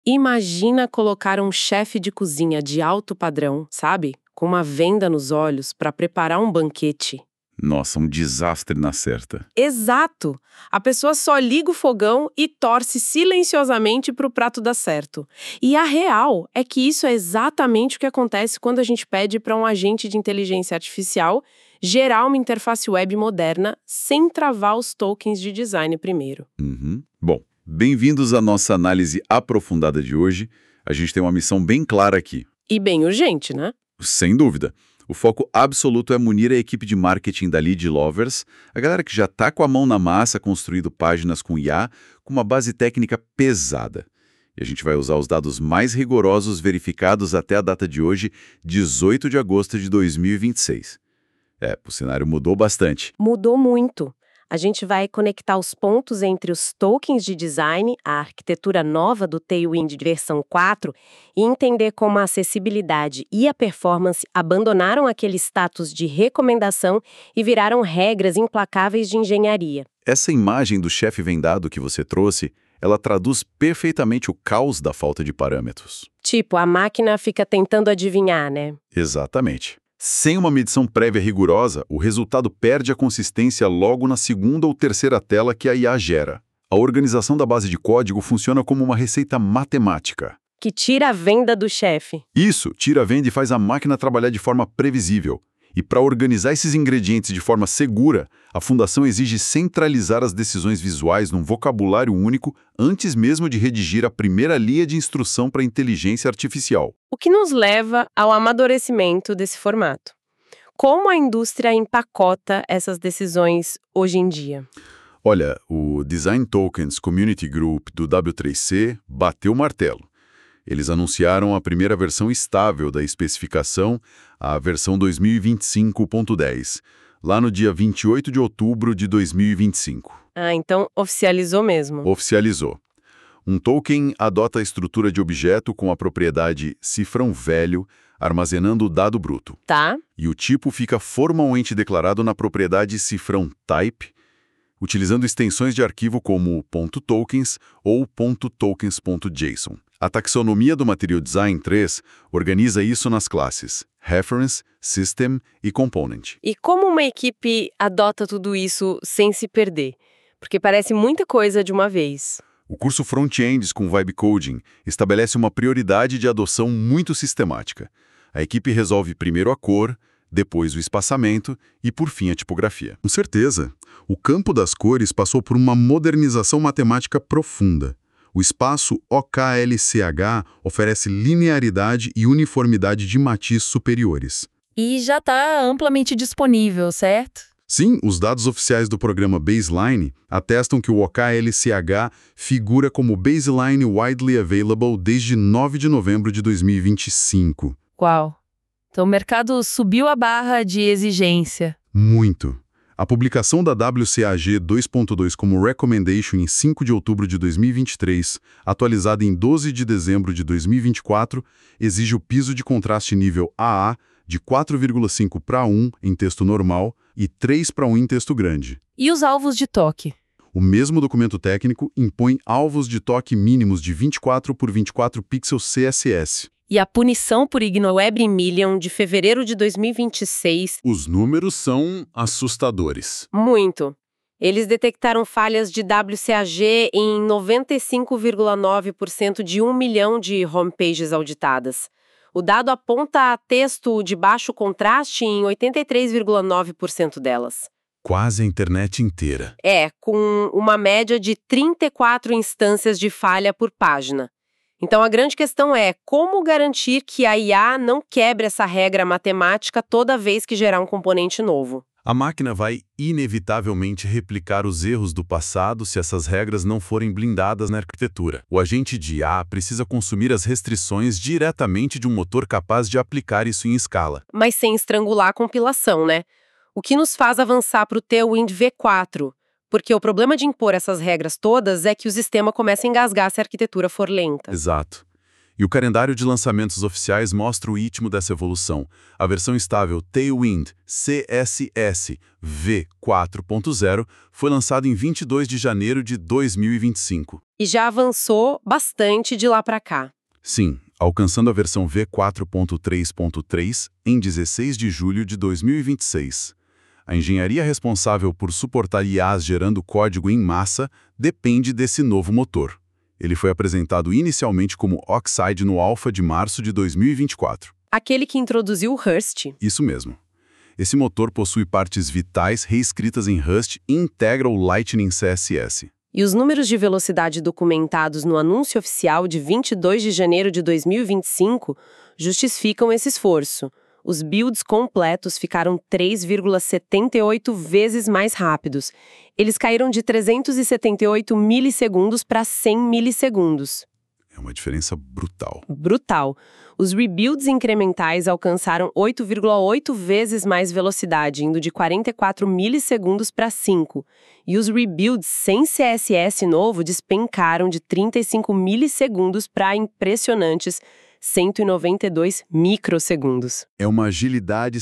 Imagina colocar um chefe de cozinha de alto padrão, sabe? Com uma venda nos olhos para preparar um banquete. Nossa, um desastre na certa. Exato! A pessoa só liga o fogão e torce silenciosamente para o prato dar certo. E a real é que isso é exatamente o que acontece quando a gente pede para um agente de inteligência artificial gerar uma interface web moderna sem travar os tokens de design primeiro. Bom, bem-vindos à nossa análise aprofundada de hoje. A gente tem uma missão bem clara aqui. E bem urgente, né? Sem dúvida. O foco absoluto é munir a equipe de marketing da Lead Lovers, a galera que já está com a mão na massa construindo páginas com IA, com uma base técnica pesada. E a gente vai usar os dados mais rigorosos verificados até a data de hoje, 18 de agosto de 2026. O cenário mudou bastante. Mudou muito. A gente vai conectar os pontos entre os tokens de design, a arquitetura nova do Tailwind versão 4, e entender como a acessibilidade e a performance abandonaram aquele status de recomendação e viraram regras implacáveis de engenharia. Essa imagem do chefe vendado que você trouxe, ela traduz perfeitamente o caos da falta de parâmetros. Tipo, a máquina fica tentando adivinhar, né? Exatamente. Sem uma medição prévia rigorosa, o resultado perde a consistência logo na segunda ou terceira tela que a IA gera. A organização da base de código funciona como uma receita matemática. Que tira a venda do chefe. Isso, tira a venda e faz a máquina trabalhar de forma previsível. E para organizar esses ingredientes de forma segura, a Fundação exige centralizar as decisões visuais num vocabulário único antes mesmo de redigir a primeira linha de instrução para a inteligência artificial. O que nos leva ao amadurecimento desse formato. Como a indústria empacota essas decisões hoje em dia? Olha, o Design Tokens Community Group do W3C bateu o martelo. Eles anunciaram a primeira versão estável da especificação, a versão 2025.10, lá no dia 28 de outubro de 2025. Então oficializou mesmo. Oficializou. Um token adota a estrutura de objeto com a propriedade cifrão velho, armazenando o dado bruto. Tá. E o tipo fica formalmente declarado na propriedade cifrão type, utilizando extensões de arquivo como .tokens ou .tokens.json. A taxonomia do Material Design 3 organiza isso nas classes Reference, System e Component. E como uma equipe adota tudo isso sem se perder? Porque parece muita coisa de uma vez. O curso Front-Ends com Vibe Coding estabelece uma prioridade de adoção muito sistemática. A equipe resolve primeiro a cor, depois o espaçamento e, por fim, a tipografia. Com certeza, o campo das cores passou por uma modernização matemática profunda. O espaço OKLCH oferece linearidade e uniformidade de matiz superiores. E já está amplamente disponível, certo? Sim, os dados oficiais do programa Baseline atestam que o OKLCH figura como Baseline Widely Available desde 9 de novembro de 2025. Uau! Então o mercado subiu a barra de exigência. Muito. A publicação da WCAG 2.2 como Recommendation em 5 de outubro de 2023, atualizada em 12 de dezembro de 2024, exige o piso de contraste nível AA de 4,5 para 1 em texto normal e 3 para 1 em texto grande. E os alvos de toque? O mesmo documento técnico impõe alvos de toque mínimos de 24 por 24 pixels CSS. E a punição por IgnoWeb Million de fevereiro de 2026... Os números são assustadores. Muito. Eles detectaram falhas de WCAG em 95,9% de 1 milhão de homepages auditadas. O dado aponta texto de baixo contraste em 83,9% delas. Quase a internet inteira. Com uma média de 34 instâncias de falha por página. Então, a grande questão é como garantir que a IA não quebre essa regra matemática toda vez que gerar um componente novo. A máquina vai inevitavelmente replicar os erros do passado se essas regras não forem blindadas na arquitetura. O agente de IA precisa consumir as restrições diretamente de um motor capaz de aplicar isso em escala. Mas sem estrangular a compilação, né? O que nos faz avançar para o Tailwind V4. Porque o problema de impor essas regras todas é que o sistema começa a engasgar se a arquitetura for lenta. Exato. E o calendário de lançamentos oficiais mostra o ritmo dessa evolução. A versão estável Tailwind CSS V4.0 foi lançada em 22 de janeiro de 2025. E já avançou bastante de lá para cá. Sim, alcançando a versão V4.3.3 em 16 de julho de 2026. A engenharia responsável por suportar IAs gerando código em massa depende desse novo motor. Ele foi apresentado inicialmente como Oxide no Alpha de março de 2024. Aquele que introduziu o Rust. Isso mesmo. Esse motor possui partes vitais reescritas em Rust e integra o Lightning CSS. E os números de velocidade documentados no anúncio oficial de 22 de janeiro de 2025 justificam esse esforço. Os builds completos ficaram 3,78 vezes mais rápidos. Eles caíram de 378 milissegundos para 100 milissegundos. É uma diferença brutal. Brutal. Os rebuilds incrementais alcançaram 8,8 vezes mais velocidade, indo de 44 milissegundos para 5. E os rebuilds sem CSS novo despencaram de 35 milissegundos para impressionantes 192 microsegundos. É uma agilidade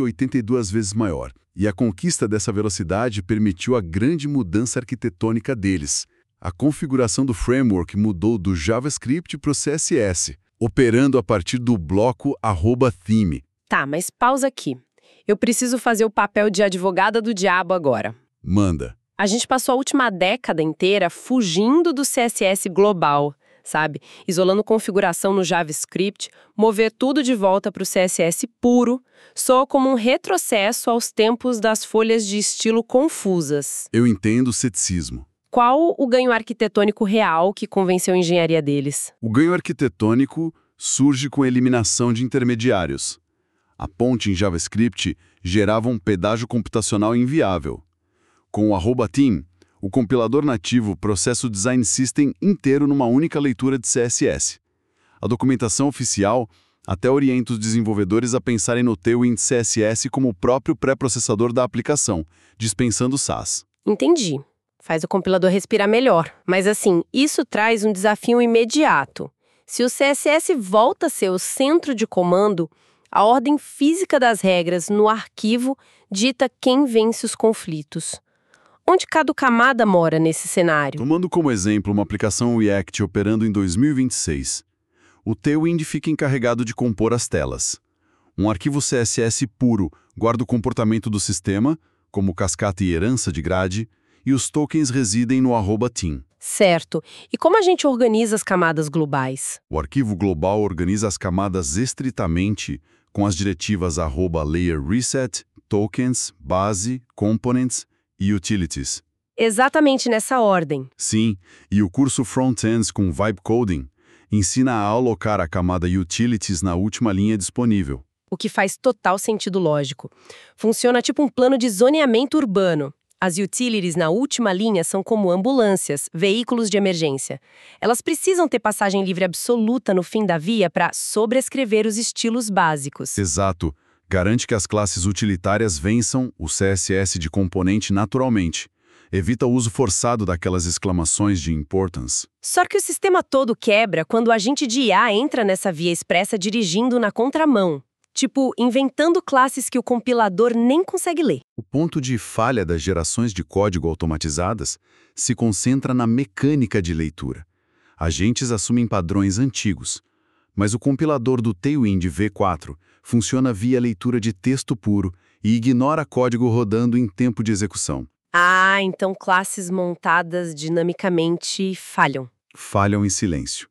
182 vezes maior. E a conquista dessa velocidade permitiu a grande mudança arquitetônica deles. A configuração do framework mudou do JavaScript para o CSS, operando a partir do bloco @theme. Tá, mas pausa aqui. Eu preciso fazer o papel de advogada do diabo agora. Manda. A gente passou a última década inteira fugindo do CSS global, sabe? Isolando configuração no JavaScript, mover tudo de volta para o CSS puro, soa como um retrocesso aos tempos das folhas de estilo confusas. Eu entendo o ceticismo. Qual o ganho arquitetônico real que convenceu a engenharia deles? O ganho arquitetônico surge com a eliminação de intermediários. A ponte em JavaScript gerava um pedágio computacional inviável. Com o @theme, o compilador nativo processa o design system inteiro numa única leitura de CSS. A documentação oficial até orienta os desenvolvedores a pensarem no Tailwind CSS como o próprio pré-processador da aplicação, dispensando SAS. Entendi. Faz o compilador respirar melhor. Mas assim, isso traz um desafio imediato. Se o CSS volta a ser o centro de comando, a ordem física das regras no arquivo dita quem vence os conflitos. Onde cada camada mora nesse cenário? Tomando como exemplo uma aplicação React operando em 2026, o Tailwind fica encarregado de compor as telas. Um arquivo CSS puro guarda o comportamento do sistema, como cascata e herança de grade, e os tokens residem no @theme. Certo. E como a gente organiza as camadas globais? O arquivo global organiza as camadas estritamente com as diretivas @layerReset, tokens, base, components e utilities. Exatamente nessa ordem. Sim, e o curso Frontends com Vibe Coding ensina a alocar a camada utilities na última linha disponível. O que faz total sentido lógico. Funciona tipo um plano de zoneamento urbano. As utilities na última linha são como ambulâncias, veículos de emergência. Elas precisam ter passagem livre absoluta no fim da via para sobrescrever os estilos básicos. Exato. Garante que as classes utilitárias vençam o CSS de componente naturalmente. Evita o uso forçado daquelas exclamações de importance. Só que o sistema todo quebra quando o agente de IA entra nessa via expressa dirigindo na contramão. Tipo, inventando classes que o compilador nem consegue ler. O ponto de falha das gerações de código automatizadas se concentra na mecânica de leitura. Agentes assumem padrões antigos, mas o compilador do Tailwind V4 funciona via leitura de texto puro e ignora código rodando em tempo de execução. Ah, então classes montadas dinamicamente falham. Falham em silêncio.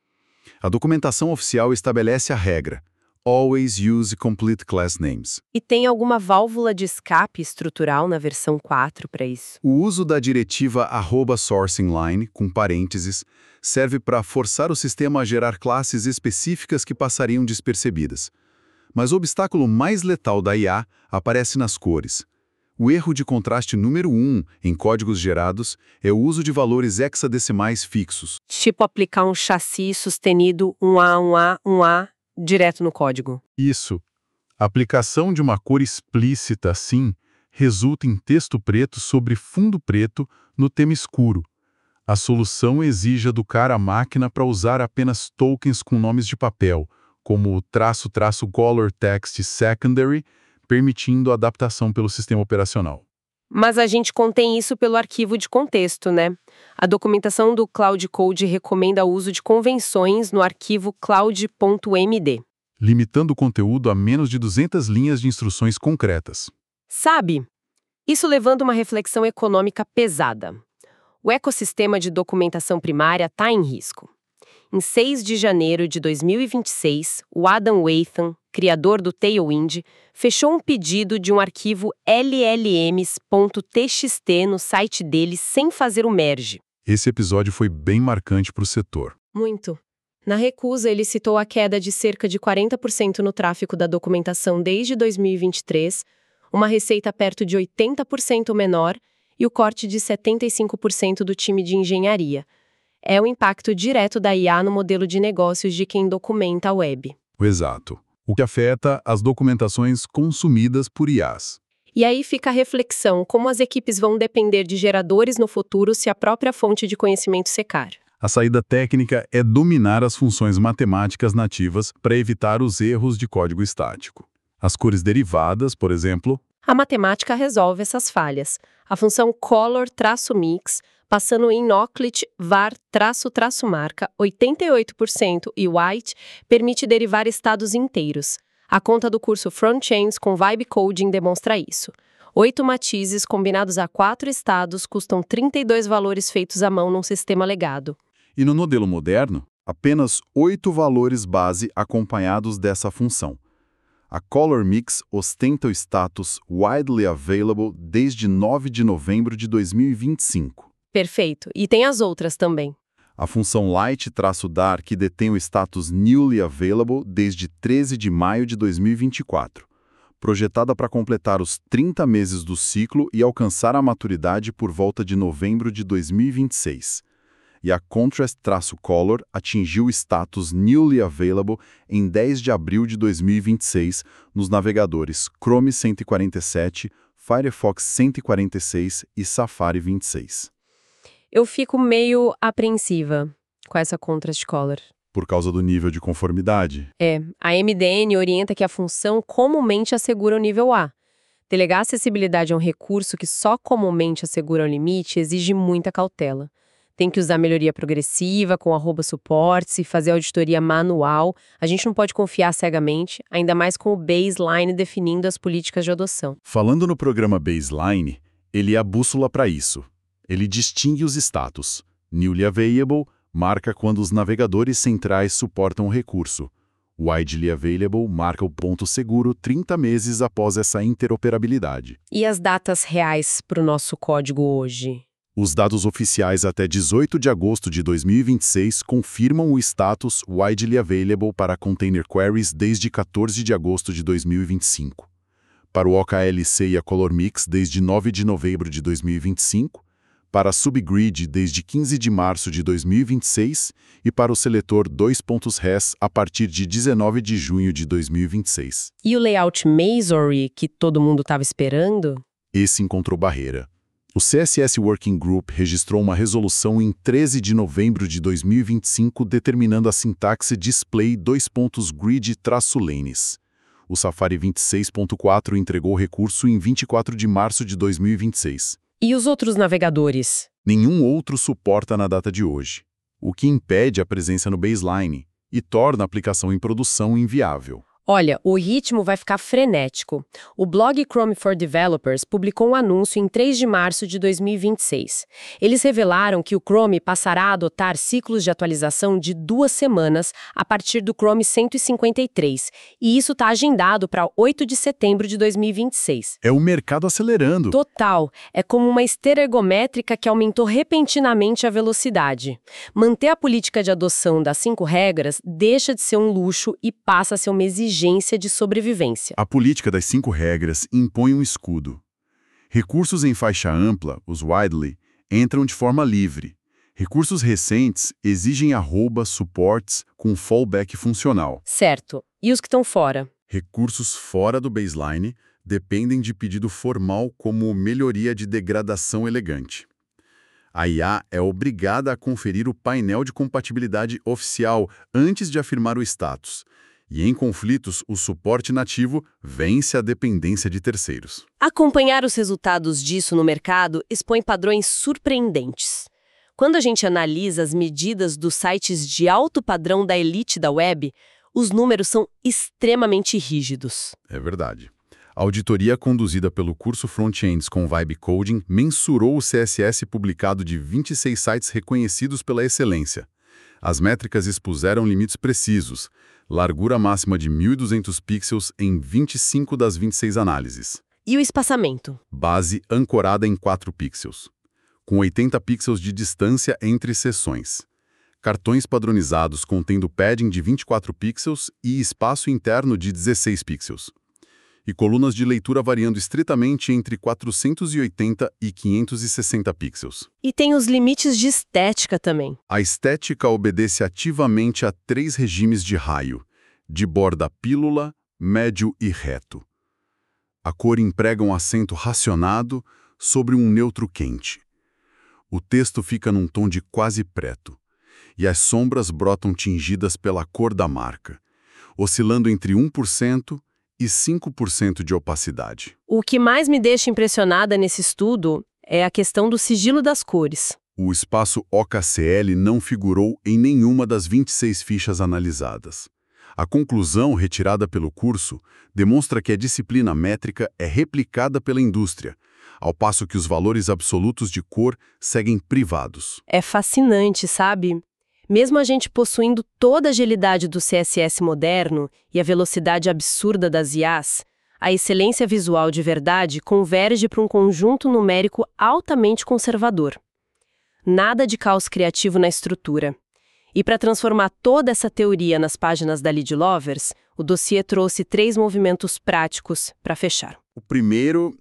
A documentação oficial estabelece a regra: Always use complete class names. E tem alguma válvula de escape estrutural na versão 4 para isso? O uso da diretiva @sourcingLine, com parênteses, serve para forçar o sistema a gerar classes específicas que passariam despercebidas. Mas o obstáculo mais letal da IA aparece nas cores. O erro de contraste número 1 em códigos gerados é o uso de valores hexadecimais fixos. Tipo aplicar um chassi sustenido 1A, 1A, 1A, direto no código. Isso. A aplicação de uma cor explícita assim resulta em texto preto sobre fundo preto no tema escuro. A solução exige educar a máquina para usar apenas tokens com nomes de papel, como o --color text secondary, permitindo a adaptação pelo sistema operacional. Mas a gente contém isso pelo arquivo de contexto, né? A documentação do Cloud Code recomenda o uso de convenções no arquivo cloud.md. Limitando o conteúdo a menos de 200 linhas de instruções concretas. Sabe? Isso levanta uma reflexão econômica pesada. O ecossistema de documentação primária está em risco. Em 6 de janeiro de 2026, o Adam Watham, criador do Tailwind, fechou um pedido de um arquivo llms.txt no site dele sem fazer o merge. Esse episódio foi bem marcante para o setor. Muito. Na recusa, ele citou a queda de cerca de 40% no tráfego da documentação desde 2023, uma receita perto de 80% menor e o corte de 75% do time de engenharia. É o impacto direto da IA no modelo de negócios de quem documenta a web. Exato. O que afeta as documentações consumidas por IAs. E aí fica a reflexão, como as equipes vão depender de geradores no futuro se a própria fonte de conhecimento secar. A saída técnica é dominar as funções matemáticas nativas para evitar os erros de código estático. As cores derivadas, por exemplo. A matemática resolve essas falhas. A função color-mix, passando em Noclit var-marca 88% e white, permite derivar estados inteiros. A conta do curso Frontends com Vibe Coding demonstra isso. 8 matizes combinados a 4 estados custam 32 valores feitos à mão num sistema legado. E no modelo moderno, apenas 8 valores base acompanhados dessa função. A Color Mix ostenta o status Widely Available desde 9 de novembro de 2025. Perfeito. E tem as outras também. A função Light-Dar, que detém o status Newly Available desde 13 de maio de 2024, projetada para completar os 30 meses do ciclo e alcançar a maturidade por volta de novembro de 2026. E a Contrast-Color atingiu o status Newly Available em 10 de abril de 2026 nos navegadores Chrome 147, Firefox 146 e Safari 26. Eu fico meio apreensiva com essa Contrast Color. Por causa do nível de conformidade? A MDN orienta que a função comumente assegura o nível A. Delegar acessibilidade a um recurso que só comumente assegura o limite exige muita cautela. Tem que usar melhoria progressiva, com @suportes e fazer auditoria manual. A gente não pode confiar cegamente, ainda mais com o baseline definindo as políticas de adoção. Falando no programa Baseline, ele é a bússola para isso. Ele distingue os status. Newly Available marca quando os navegadores centrais suportam o recurso. Widely Available marca o ponto seguro 30 meses após essa interoperabilidade. E as datas reais para o nosso código hoje? Os dados oficiais até 18 de agosto de 2026 confirmam o status Widely Available para Container Queries desde 14 de agosto de 2025. Para o OKLC e a Color Mix desde 9 de novembro de 2025, para a Subgrid desde 15 de março de 2026 e para o seletor 2.res a partir de 19 de junho de 2026. E o layout Masonry, que todo mundo estava esperando? Esse encontrou barreira. O CSS Working Group registrou uma resolução em 13 de novembro de 2025 determinando a sintaxe display grid-lanes. O Safari 26.4 entregou o recurso em 24 de março de 2026. E os outros navegadores? Nenhum outro suporta na data de hoje, o que impede a presença no baseline e torna a aplicação em produção inviável. Olha, o ritmo vai ficar frenético. O blog Chrome for Developers publicou um anúncio em 3 de março de 2026. Eles revelaram que o Chrome passará a adotar ciclos de atualização de 2 semanas a partir do Chrome 153, e isso está agendado para 8 de setembro de 2026. É o mercado acelerando. Total. É como uma esteira ergométrica que aumentou repentinamente a velocidade. Manter a política de adoção das 5 regras deixa de ser um luxo e passa a ser uma exigência de sobrevivência. A política das 5 regras impõe um escudo. Recursos em faixa ampla, os widely, entram de forma livre. Recursos recentes exigem @supports com fallback funcional. Certo. E os que estão fora? Recursos fora do baseline dependem de pedido formal como melhoria de degradação elegante. A IA é obrigada a conferir o painel de compatibilidade oficial antes de afirmar o status. E em conflitos, o suporte nativo vence a dependência de terceiros. Acompanhar os resultados disso no mercado expõe padrões surpreendentes. Quando a gente analisa as medidas dos sites de alto padrão da elite da web, os números são extremamente rígidos. É verdade. A auditoria conduzida pelo curso Front-Ends com Vibe Coding mensurou o CSS publicado de 26 sites reconhecidos pela excelência. As métricas expuseram limites precisos, largura máxima de 1.200 pixels em 25 das 26 análises. E o espaçamento? Base ancorada em 4 pixels, com 80 pixels de distância entre seções. Cartões padronizados contendo padding de 24 pixels e espaço interno de 16 pixels. E colunas de leitura variando estritamente entre 480 e 560 pixels. E tem os limites de estética também. A estética obedece ativamente a 3 regimes de raio, de borda pílula, médio e reto. A cor emprega um acento racionado sobre um neutro quente. O texto fica num tom de quase preto, e as sombras brotam tingidas pela cor da marca, oscilando entre 1% e 5% de opacidade. O que mais me deixa impressionada nesse estudo é a questão do sigilo das cores. O espaço OKCL não figurou em nenhuma das 26 fichas analisadas. A conclusão retirada pelo curso demonstra que a disciplina métrica é replicada pela indústria, ao passo que os valores absolutos de cor seguem privados. É fascinante, sabe? Mesmo a gente possuindo toda a agilidade do CSS moderno e a velocidade absurda das IAs, a excelência visual de verdade converge para um conjunto numérico altamente conservador. Nada de caos criativo na estrutura. E para transformar toda essa teoria nas páginas da Lead Lovers, o dossiê trouxe 3 movimentos práticos para fechar. O primeiro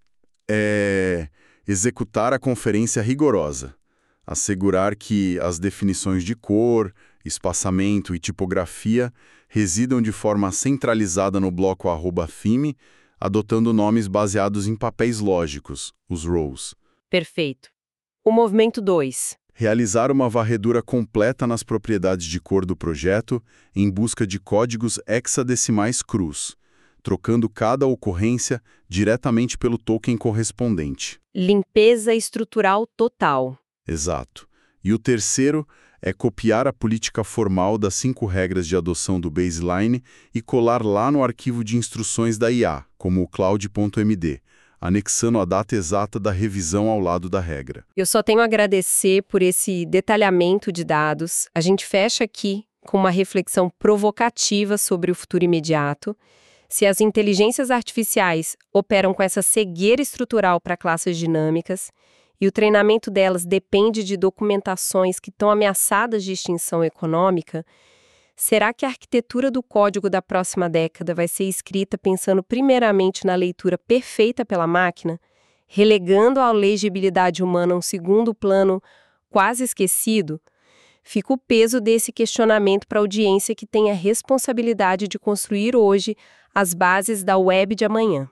é executar a conferência rigorosa. Assegurar que as definições de cor, espaçamento e tipografia residam de forma centralizada no bloco @theme, adotando nomes baseados em papéis lógicos, os rows. Perfeito. O movimento 2. Realizar uma varredura completa nas propriedades de cor do projeto em busca de códigos hexadecimais crus, trocando cada ocorrência diretamente pelo token correspondente. Limpeza estrutural total. Exato. E o terceiro é copiar a política formal das 5 regras de adoção do baseline e colar lá no arquivo de instruções da IA, como o cloud.md, anexando a data exata da revisão ao lado da regra. Eu só tenho a agradecer por esse detalhamento de dados. A gente fecha aqui com uma reflexão provocativa sobre o futuro imediato. Se as inteligências artificiais operam com essa cegueira estrutural para classes dinâmicas, e o treinamento delas depende de documentações que estão ameaçadas de extinção econômica, será que a arquitetura do código da próxima década vai ser escrita pensando primeiramente na leitura perfeita pela máquina, relegando a legibilidade humana a um segundo plano quase esquecido? Fica o peso desse questionamento para a audiência que tem a responsabilidade de construir hoje as bases da web de amanhã.